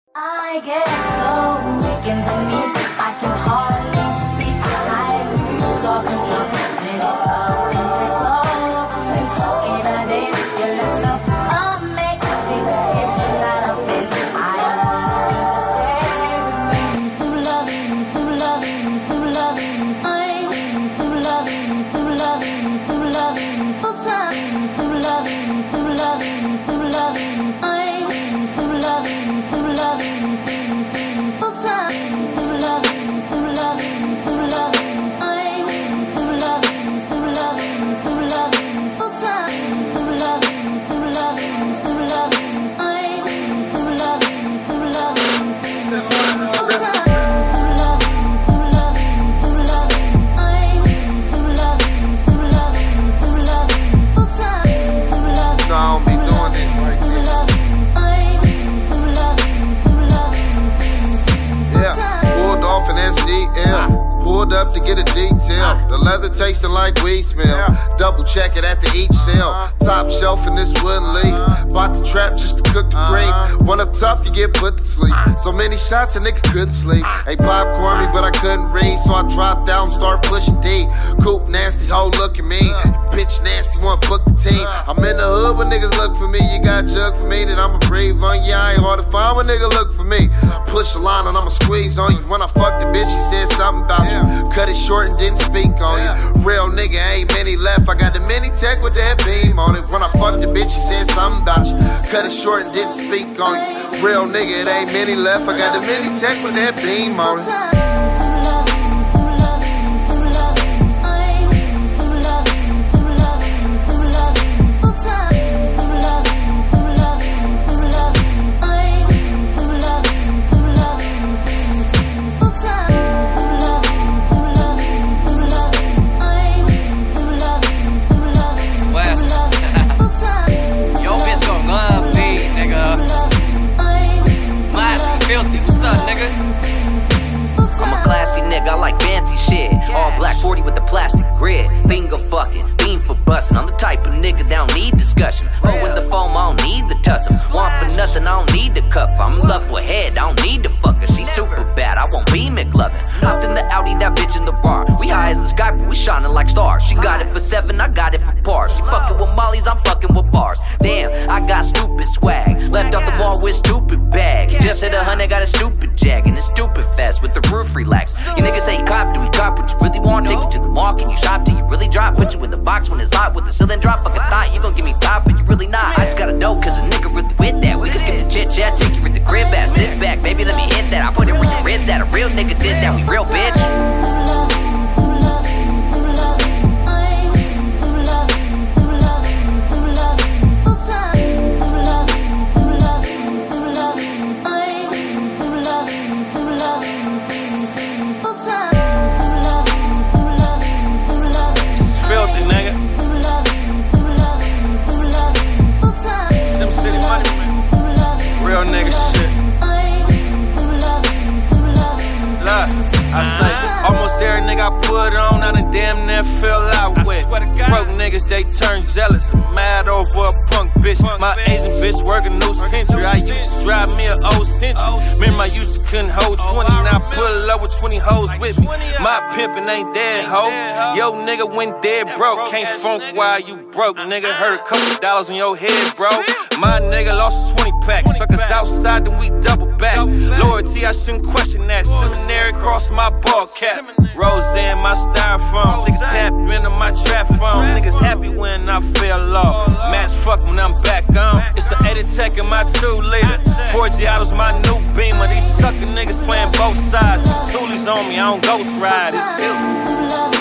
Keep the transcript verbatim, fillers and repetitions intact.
I get so weak in the knees, I can hardly speak. I lose all control, and it's something takes over me. In a day, you look so amazing. It's a lot of this. I want you to stay with me. Through loving, through loving, through loving. I'm through loving, through loving, through loving. Full time, through loving, through loving, through loving. I'm through loving, through loving. Full time, through loving, through loving, through loving. I'm through loving, through loving, through loving. Full time, through loving, through loving, through loving. I'm through loving, through loving. Full time, through loving, through loving, through loving. I'm through loving, through loving, through loving. Full time, through loving. No, I don't be doing this like this. Pulled off an S C L, pulled up to get a detail. The leather tasting like weed smell. Double check it at the each sale. Top shelf in this wooden leaf. Bought the trap just to cook the cream. One up top, you get put to sleep. So many shots, a nigga couldn't sleep. Ain't popcorn me, but I couldn't read. So I dropped down, start pushing D. Coop nasty, hoe look at me. Bitch nasty, want book the team. I'm in the hood when niggas look for me. You got jug for me, then I'ma breathe on you. I ain't hard to find when nigga look for me. Push a line and I'ma squeeze on you. When I fucked the bitch, she said something about you. Cut it short and didn't speak on you. Real nigga, ain't many left. I got the mini tech with that beam on it. When I fucked the bitch, she said something about you. Cut it short and didn't speak on you. Real nigga, it ain't many left. I got the mini tech with that beam on it. I like fancy shit. All black forty with the plastic grid. Finger fucking, fiend for bustin'. I'm the type of nigga that don't need discussion. Oh, in the foam, I don't need the tussle. Want for nothing, I don't need the cuff. I'm in love with head, I don't need the fucker. She super bad, I won't be McLovin'. Hopped in the Audi, that bitch in the bar. We high as the sky, but we shining like stars. She got it for seven, I got it for pars. She fucking with mollies, I'm fucking with bars. Damn, I got stupid swag. Left off the mall with stupid bag. Just hit a hundred, got a stupid jag. And it's stupid fast with the roof relaxed. You niggas say cop, do we cop what you really want? Take you to the mall, can you shop till you really drop? Put you in the box when it's locked with the ceiling drop. Fucking thought you gon' give me top, but you really not. I just gotta know, cause a nigga really with that. We can skip the chit chat, take you in the crib at. Sit back, baby, let me hit that. I put it where you read that. A real nigga did that, we real bitch. Every nigga I put on, I done damn near fell out with. Broke niggas, they turn jealous. I'm mad over a punk bitch. My Asian bitch work a new century. I used to drive me an old century. Remember I used to couldn't hold twenty. Now I pull up with twenty hoes with me. My pimpin' ain't dead, ho. Yo nigga went dead broke. Can't funk while you broke. Nigga heard a couple dollars on your head, bro. My nigga lost a twenty pack. Suckers outside, then we double back. Loyalty, I shouldn't question that. Seminary cross my ball cap. Rose in my styrofoam. Nigga tap into my trap phone. Niggas happy when I fell off. Match fuck when I'm back on. It's an eighty tech in my two liter. four G was my new beamer. These sucker niggas playing both sides. Two toolies on me, I don't ghost ride. It's filthy.